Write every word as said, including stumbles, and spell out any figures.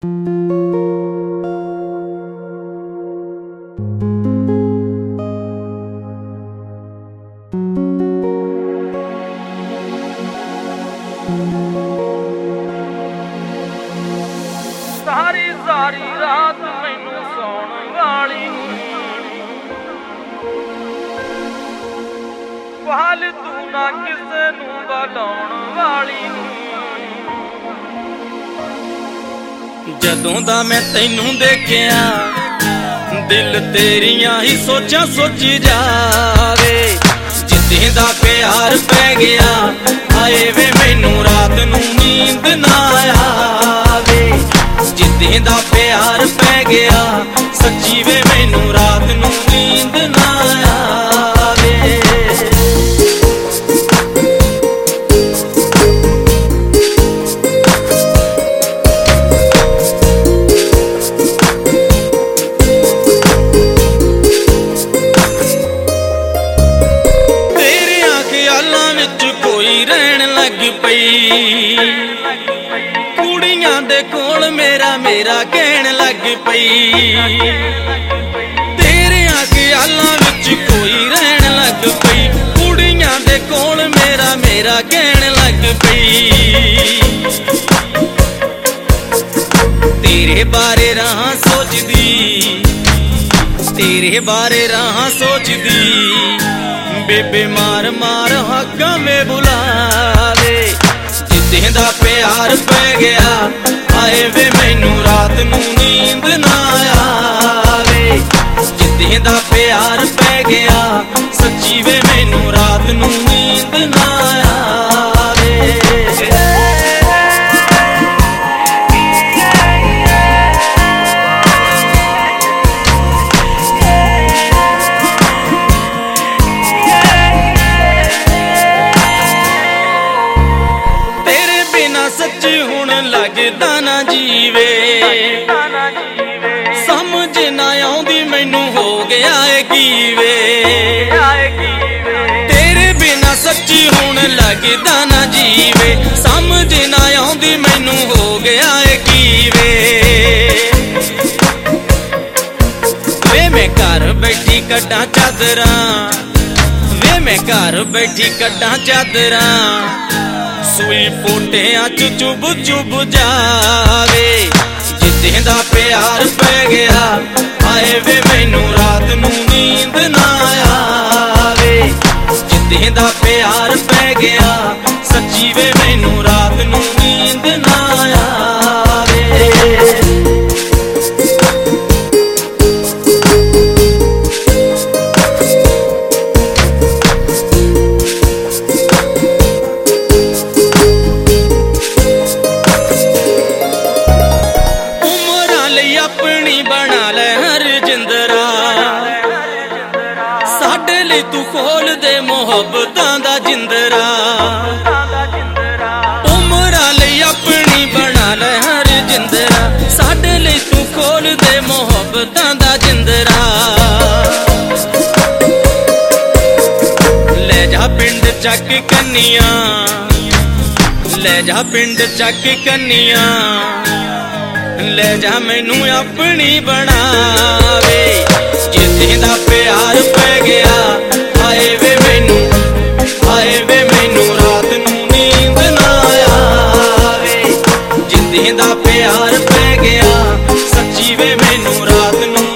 सारी सारी रात मैनू सौण वाली फालतू ना किसे नू बुलाउण वाली जदों दा मैं तैनू देखिया दिल तेरियां ही सोचा सोची जावे जिद्दे दा प्यार पै गया आए वे मैनू रात नू नींद ना आवे जिद्दे दा प्यार पै गया सच्ची वे मैनू रात नू नींद ना आवे तेरियां ख्यालां विच कोई रहन लग पई कुड़ियां दे कोल मेरा मेरा कहन लग पई तेरियां ख्यालां विच कोई रहन लग पई कुड़ियां दे कोल मेरा मेरा कहन लग पई तेरे बारे राह सोचदी तेरे बारे राह सोचदी बेबे मार मार हक्कां में बुलावे जिद्दे दा प्यार पै गया आए वे मैनू रात नू नींद ना आवे जिद्दे दा प्यार पै गया सच्ची वे मैनू रात नू नींद ना आवे सच्ची हुण लगदा ना जीवे समझ ना आउंदी मैनू हो गया है कीवे तेरे बिना सच्ची हुण लगदा ना जीवे समझ ना आउंदी मैनू हो गया है कीवे वे मैं घर बैठी कड्डां चादरां वे मैं घर बैठी कड्डां चादरां सुई पोटियां च चुभ चुभ जावे जिद्दे दा प्यार पै गया आए वे मैनू रात नू नींद ना आवे जिद्दे दा प्यार पै गया सच्ची वे मैनू रात नू नींद ना आवे अपनी बना ले हर जिंदरा साडे लई तू खोल दे मोहब्बतां दा जिंदरा उमरां लई अपनी बना ले हर जिंदरा साडे लई तू खोल दे मोहब्बतां दा जिंदरा ले जा पिंड चक कन्नियां ले जा पिंड चक कन्नियां ले जा मैनू अपनी बनावे जिद्दे दा प्यार पै गया आए वे मैनू आए वे मैनू रात नू नींद ना आवे जिद्दे दा प्यार पै गया सच्ची वे मैनू रात नू